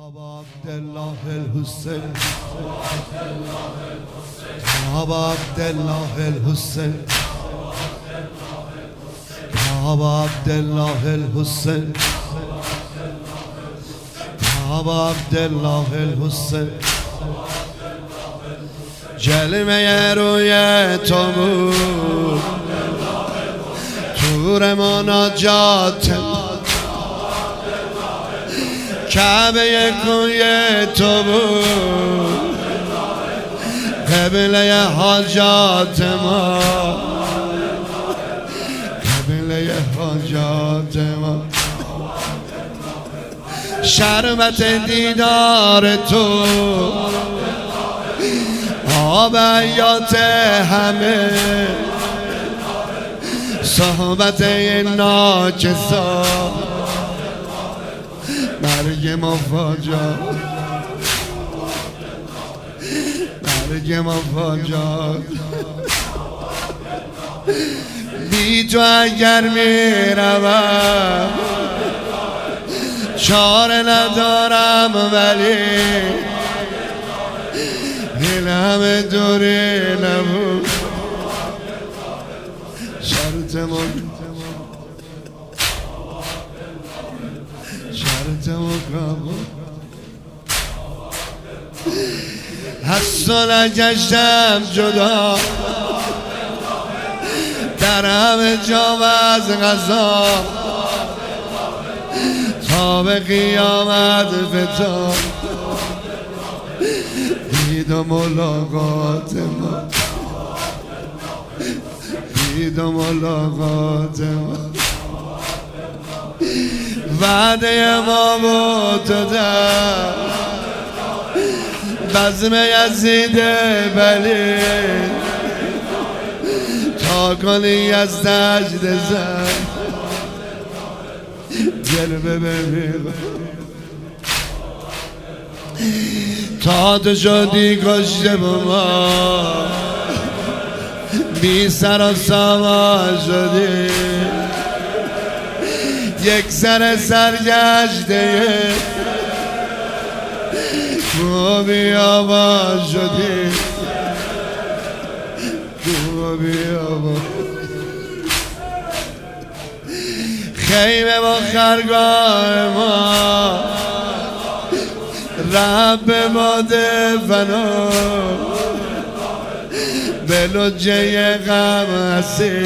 أبا عبد الله الحسين أبا عبد الله الحسين أبا عبد الله الحسين أبا عبد الله الحسين جلوه روی تو بود تور مناجات کعبه کوی تو بود قبله حاجات ما قبله حاجات ما شربت دیدار تو آب حیات همه صحبت ناچسا مرگ مفاجات مرگ مفاجات بی تو اگر می روم چاره ندارم ولی این همه دوری نبود شرطمون قبول هست و نگشتم جدا در همه جا و از غذا تا به قیامت فتا دید و ملاقات ما دید و ملاقات ما وعده ما بود در بزم یزید بلی تا کنی از دجد زن جلوه ببین تا تو شدی کشته با ما بی سر و سامان شدی یک سر سرگشته تو بیابان شدی تو بیابان خیمه با خرگاه ما رب ماده فنا به لجه غم هستی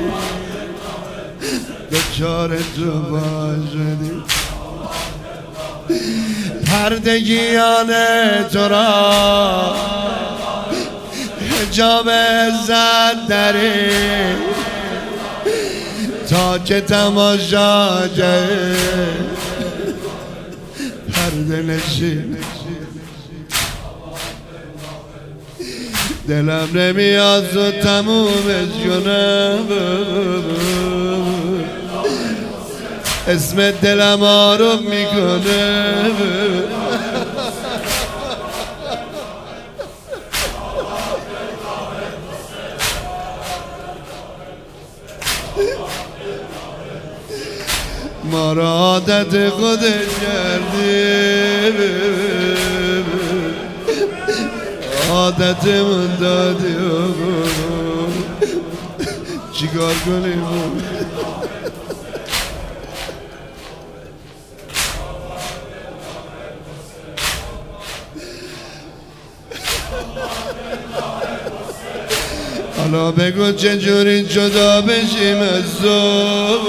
دچار تو باشدی پردگیان تو را حجاب عزت داری تا که تماشا جای پرده نشین دلم نمیاد و تمومش کنم اسم دلم آروم میکنه ما را عادت خودش کردی عادتمون دادی چیکار کنیم حالا بگو چجوری جدا بشیم از تو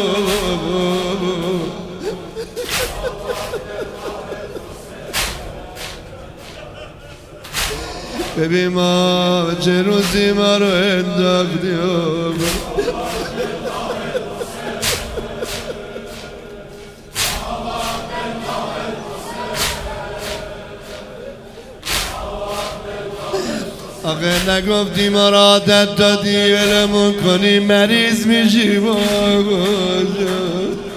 ببین ما چه روزی ما رو انداختیم آخه نگفتی ما را عادت دادی ولمون کنی مریض میشی با